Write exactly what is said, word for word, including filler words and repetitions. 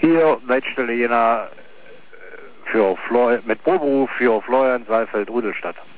Hier Leitstelle Jena für Flor mit Proberuf für Florian Saalfeld Rudolstadt.